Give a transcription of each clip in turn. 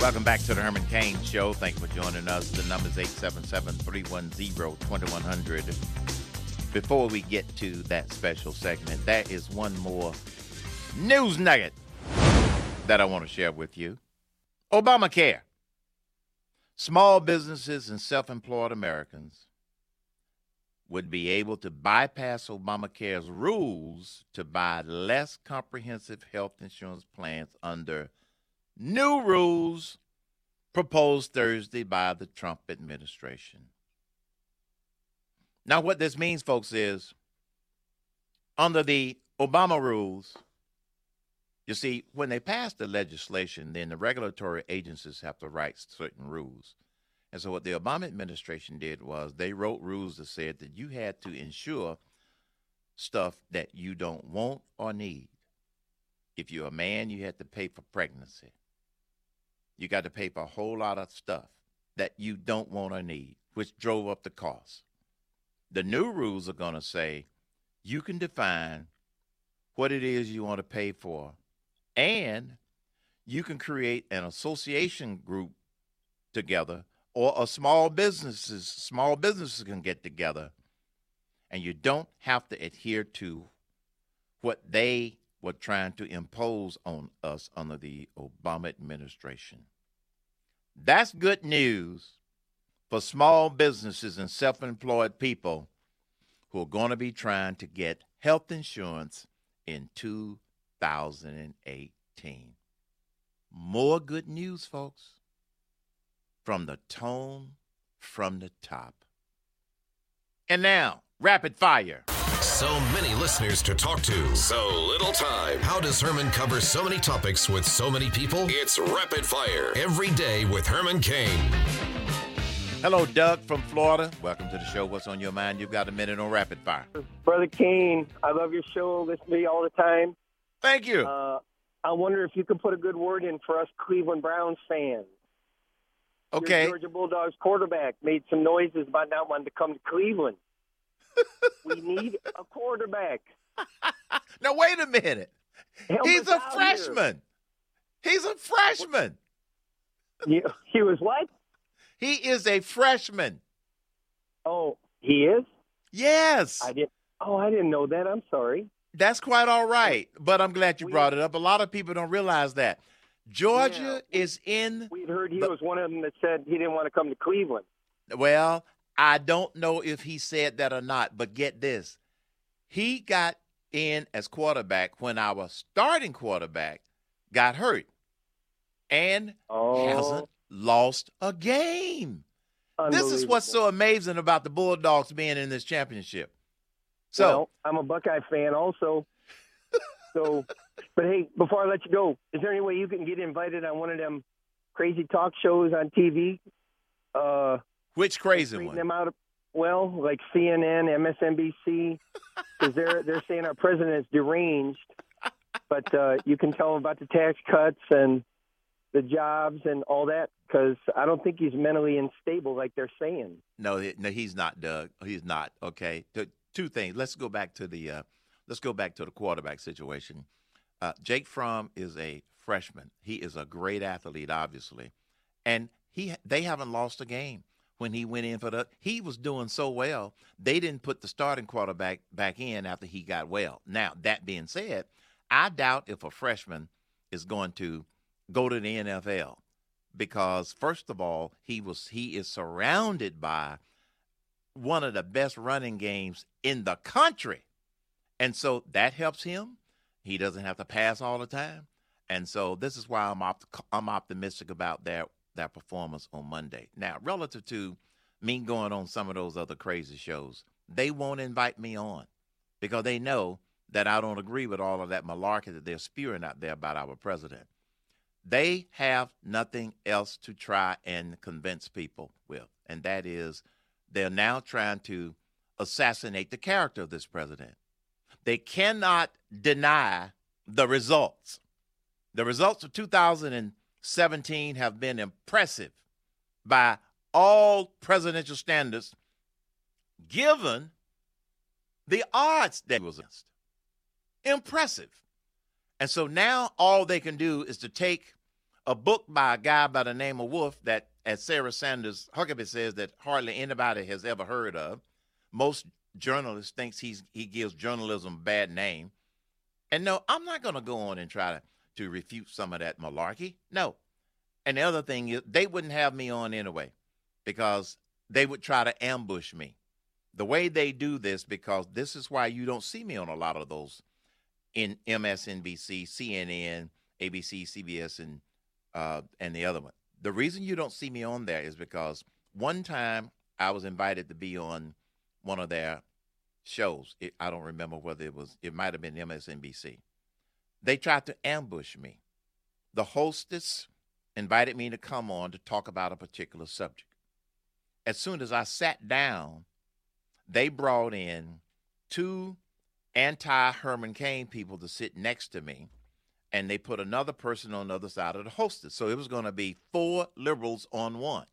Welcome back to the Herman Cain Show. Thanks for joining us. The number is 877-310-2100. Before we get to that special segment, there is one more news nugget that I want to share with you. Obamacare. Small businesses and self-employed Americans would be able to bypass Obamacare's rules to buy less comprehensive health insurance plans under new rules proposed Thursday by the Trump administration. Now, what this means, folks, is under the Obama rules, you see, when they pass the legislation, then the regulatory agencies have to write certain rules. And so what the Obama administration did was they wrote rules that said that you had to insure stuff that you don't want or need. If you're a man, you had to pay for pregnancy. You got to pay for a whole lot of stuff that you don't want or need, which drove up the cost. The new rules are going to say you can define what it is you want to pay for, and you can create an association group together, or a small businesses can get together, and you don't have to adhere to what they were trying to impose on us under the Obama administration. That's good news for small businesses and self-employed people who are going to be trying to get health insurance in 2018. More good news, folks, from the tone from the top. And now, rapid fire. So many listeners to talk to. So little time. How does Herman cover so many topics with so many people? It's Rapid Fire. Every day with Herman Cain. Hello, Doug from Florida. Welcome to the show. What's on your mind? You've got a minute on Rapid Fire. Brother Cain, I love your show. Listen to me all the time. Thank you. I wonder if you could put a good word in for us Cleveland Browns fans. Okay. Your Georgia Bulldogs quarterback made some noises about not wanting to come to Cleveland. We need a quarterback. Now, wait a minute. He's a freshman. He's a freshman. He was what? He is a freshman. Oh, he is? Yes. I didn't know that. I'm sorry. That's quite all right, but I'm glad you brought it up. A lot of people don't realize that. Georgia is in. We'd heard he was one of them that said he didn't want to come to Cleveland. Well, I don't know if he said that or not, but get this. He got in as quarterback when our starting quarterback got hurt and hasn't lost a game. This is what's so amazing about the Bulldogs being in this championship. So, well, I'm a Buckeye fan also. But hey, before I let you go, is there any way you can get invited on one of them crazy talk shows on TV? Which crazy one? Them out, like CNN, MSNBC, because they're saying our president is deranged. But you can tell them about the tax cuts and the jobs and all that, because I don't think he's mentally unstable like they're saying. No, he's not, Doug. He's not. Okay, two things. Let's go back to the quarterback situation. Jake Fromm is a freshman. He is a great athlete, obviously, and they haven't lost a game. When he went in he was doing so well, they didn't put the starting quarterback back in after he got well. Now, that being said, I doubt if a freshman is going to go to the NFL because, first of all, he is surrounded by one of the best running games in the country. And so that helps him. He doesn't have to pass all the time. And so this is why I'm optimistic about their performance on Monday. Now, relative to me going on some of those other crazy shows, they won't invite me on because they know that I don't agree with all of that malarkey that they're spewing out there about our president. They have nothing else to try and convince people with, and that is they're now trying to assassinate the character of this president. They cannot deny the results. The results of 2017 have been impressive by all presidential standards, given the odds that he was against. Impressive. And so now all they can do is to take a book by a guy by the name of Wolf that, as Sarah Sanders Huckabee says, that hardly anybody has ever heard of. Most journalists thinks he gives journalism a bad name. And no, I'm not going to go on and try to refute some of that malarkey. No. And the other thing is, they wouldn't have me on anyway because they would try to ambush me. The way they do this, because this is why you don't see me on a lot of those in MSNBC, CNN, ABC, CBS, and the other one. The reason you don't see me on there is because one time I was invited to be on one of their shows. I don't remember whether it might have been MSNBC. They tried to ambush me. The hostess invited me to come on to talk about a particular subject. As soon as I sat down, they brought in two anti-Herman Cain people to sit next to me, and they put another person on the other side of the hostess. So it was going to be 4 liberals on one.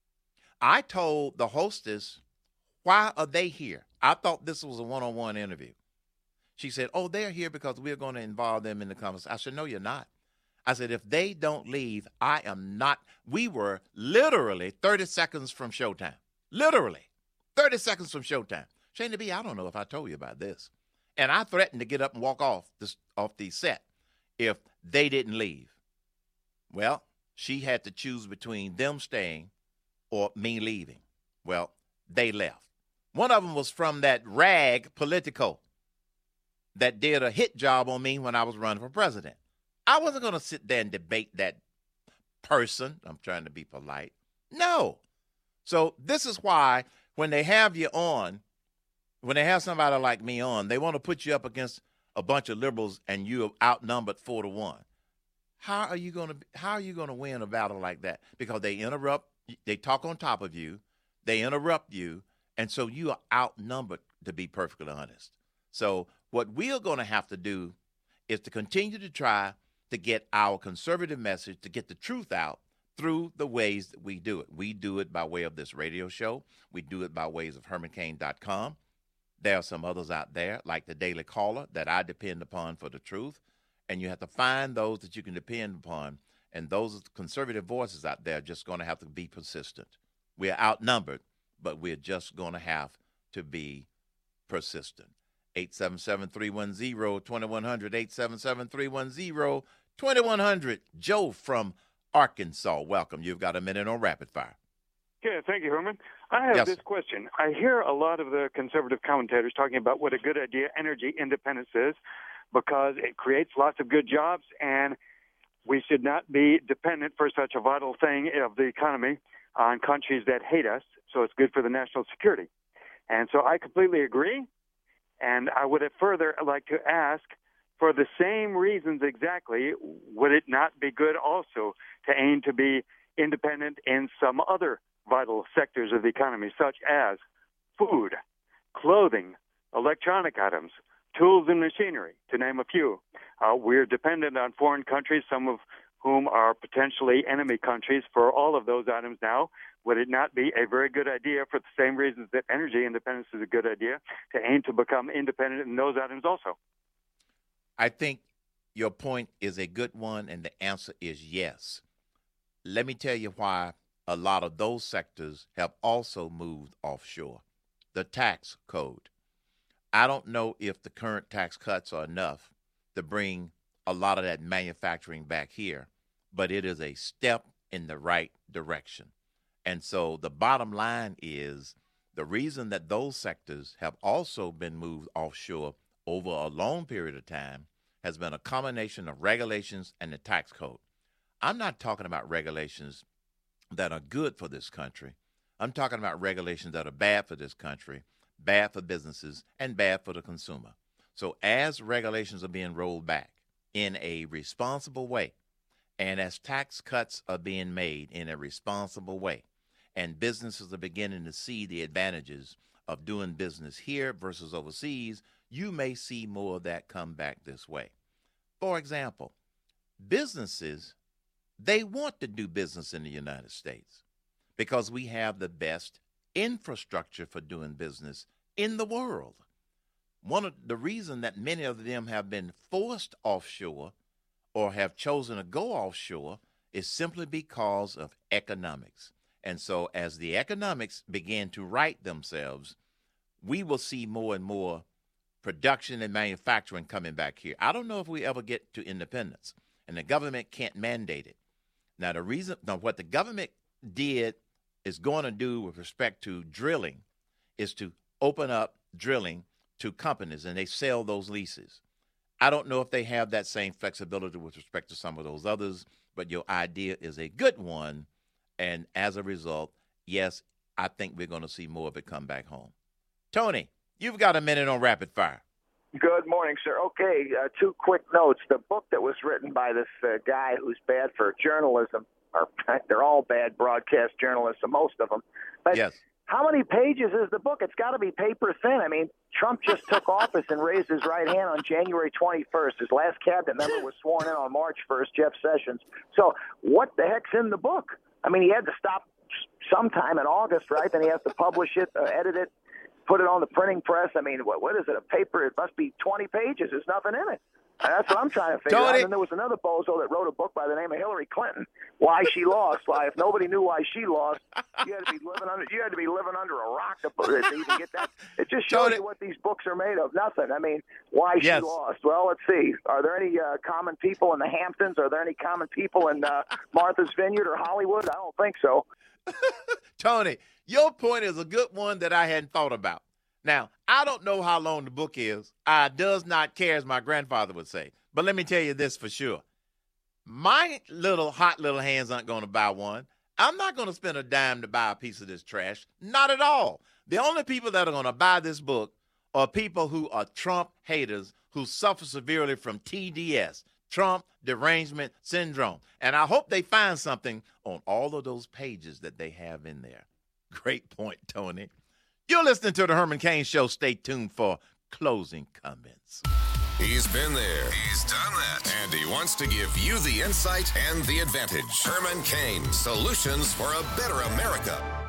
I told the hostess, why are they here? I thought this was a one-on-one interview. She said, oh, they're here because we're going to involve them in the conversation. I said, no, you're not. I said, if they don't leave, I am not. We were literally 30 seconds from showtime. Literally 30 seconds from showtime. Shana B, I don't know if I told you about this. And I threatened to get up and walk off the set if they didn't leave. Well, she had to choose between them staying or me leaving. Well, they left. One of them was from that rag Politico that did a hit job on me when I was running for president. I wasn't going to sit there and debate that person. I'm trying to be polite. No. So this is why when they have you on, when they have somebody like me on, they want to put you up against a bunch of liberals and you're outnumbered 4-1. How are you going to win a battle like that? Because they interrupt, they talk on top of you, they interrupt you, and so you are outnumbered, to be perfectly honest. So what we are going to have to do is to continue to try to get our conservative message, to get the truth out through the ways that we do it. We do it by way of this radio show. We do it by ways of HermanCain.com. There are some others out there, like the Daily Caller, that I depend upon for the truth. And you have to find those that you can depend upon. And those conservative voices out there are just going to have to be persistent. We're outnumbered, but we're just going to have to be persistent. 877-310-2100, 877-310-2100. Joe from Arkansas, welcome. You've got a minute on Rapid Fire. Yeah, thank you, Herman. I have this question. I hear a lot of the conservative commentators talking about what a good idea energy independence is because it creates lots of good jobs, and we should not be dependent for such a vital thing of the economy on countries that hate us, so it's good for the national security. And so I completely agree, and I would further like to ask, for the same reasons exactly, would it not be good also to aim to be independent in some other vital sectors of the economy, such as food, clothing, electronic items, tools and machinery, to name a few? We're dependent on foreign countries, some of whom are potentially enemy countries, for all of those items now. Would it not be a very good idea, for the same reasons that energy independence is a good idea, to aim to become independent in those items also? I think your point is a good one, and the answer is yes. Let me tell you why a lot of those sectors have also moved offshore. The tax code. I don't know if the current tax cuts are enough to bring a lot of that manufacturing back here, but it is a step in the right direction. And so the bottom line is the reason that those sectors have also been moved offshore over a long period of time has been a combination of regulations and the tax code. I'm not talking about regulations that are good for this country. I'm talking about regulations that are bad for this country, bad for businesses, and bad for the consumer. So as regulations are being rolled back in a responsible way, and as tax cuts are being made in a responsible way, and businesses are beginning to see the advantages of doing business here versus overseas, you may see more of that come back this way. For example, businesses, they want to do business in the United States because we have the best infrastructure for doing business in the world. One of the reason that many of them have been forced offshore or have chosen to go offshore is simply because of economics. And so as the economics begin to right themselves, we will see more and more production and manufacturing coming back here. I don't know if we ever get to independence, and the government can't mandate it. Now, what the government is going to do with respect to drilling is to open up drilling to companies, and they sell those leases. I don't know if they have that same flexibility with respect to some of those others, but your idea is a good one. And as a result, yes, I think we're going to see more of it come back home. Tony, you've got a minute on Rapid Fire. Good morning, sir. Okay, 2 quick notes. The book that was written by this guy who's bad for journalism, or they're all bad broadcast journalists, most of them. But yes. How many pages is the book? It's got to be paper thin. I mean, Trump just took office and raised his right hand on January 21st. His last cabinet member was sworn in on March 1st, Jeff Sessions. So what the heck's in the book? I mean, he had to stop sometime in August, right? Then he has to publish it, edit it, put it on the printing press. I mean, what is it, a paper? It must be 20 pages. There's nothing in it. And that's what I'm trying to figure out. And there was another bozo that wrote a book by the name of Hillary Clinton, Why She Lost. Why, if nobody knew why she lost, you had to be living under a rock to even get that. It just shows you what these books are made of. Nothing. I mean, why she lost. Well, let's see. Are there any common people in the Hamptons? Are there any common people in Martha's Vineyard or Hollywood? I don't think so. Tony, your point is a good one that I hadn't thought about. Now, I don't know how long the book is. I does not care, as my grandfather would say. But let me tell you this for sure. My hot little hands aren't going to buy one. I'm not going to spend a dime to buy a piece of this trash. Not at all. The only people that are going to buy this book are people who are Trump haters who suffer severely from TDS, Trump Derangement Syndrome. And I hope they find something on all of those pages that they have in there. Great point, Tony. You're listening to The Herman Cain Show. Stay tuned for closing comments. He's been there. He's done that. And he wants to give you the insight and the advantage. Herman Cain, Solutions for a Better America.